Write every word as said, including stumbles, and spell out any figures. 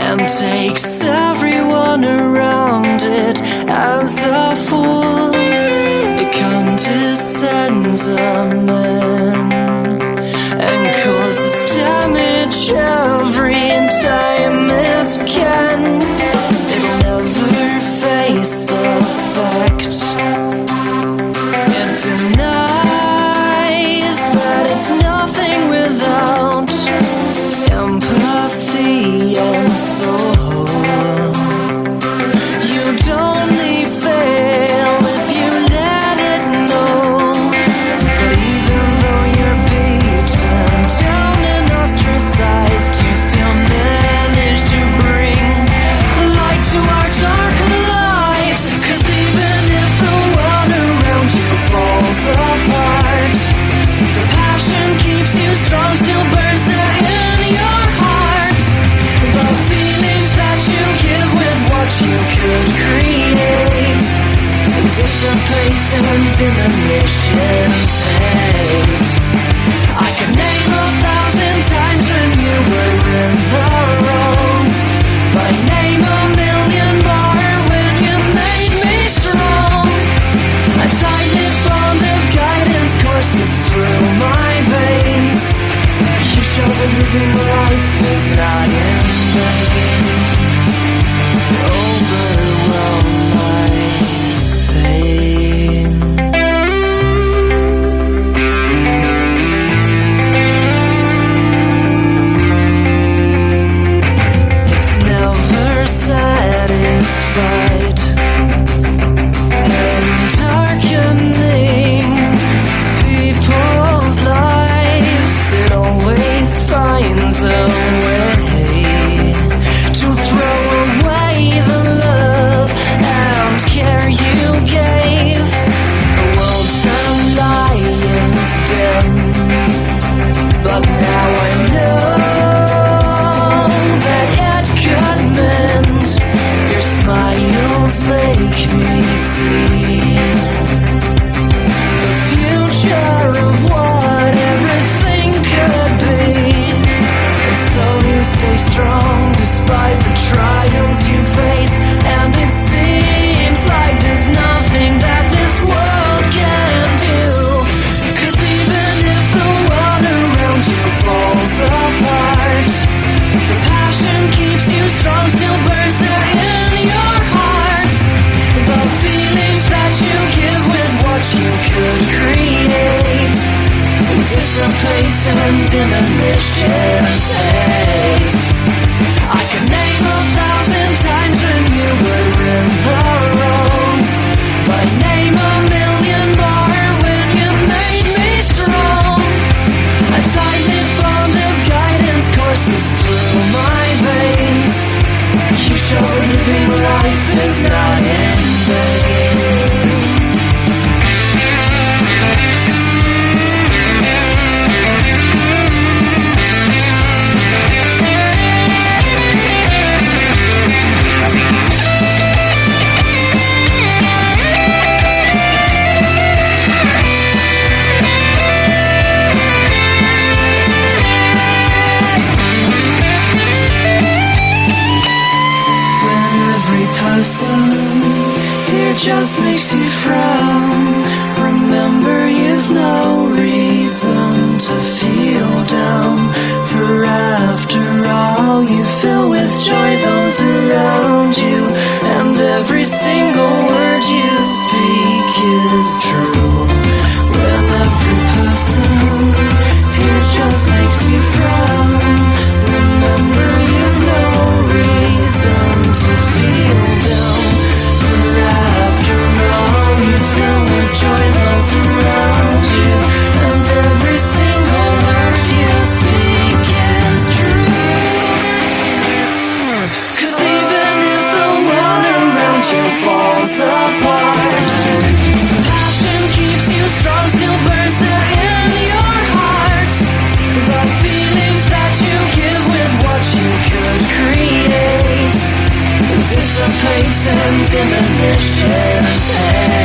and takes everyone around it as a fool. It condescends a man and causes damage every time it can. It'll never face the fact. It denies that it's nothing without empathy and soul. You'd only fail if you let it know. But even though you're beaten down and ostracized, you still manage to bring light to our dark light. 'Cause even if the world around you falls apart, the passion keeps you strong, still burns there in your heart. The feelings that you give with what you could create dissipates and diminishes hate. I could name a thousand times when you were in the wrong, but I name a million more when you made me strong. A tight-knit bond of guidance courses through my veins. You show that living life is not in vain. Overwhelm my pain. It's never satisfied and darkening people's lives. It always finds a way to throw away the love and care you gave. The world's a lion's den, but now I know that it could mend. Your smiles make me see the future of what everything could be. And so you stay strong despite the trials you face. And it seems like there's nothing that this world can do. 'Cause even if the world around you falls apart, the passion keeps you strong, still burns there in your heart. The feelings that you give with what you could create dissipates and diminishes hate. I could name a thousand times when you were in the wrong, but I name a million more when you made me strong. A tight-knit bond of guidance courses through my veins. You show that living life is not in vain. Here just makes you frown. Remember, you've no reason to feel down. For after all, you fill with joy those around you, and every single word you speak is true. When every person here just makes you frown, remember, you've no reason to feel down. For after all, you fill with joy those around you, and every single word you speak is true. 'Cause even if the world around you falls apart, passion keeps you strong, still burns there in your heart. The feelings that you give with what you could create dissipates and diminishes.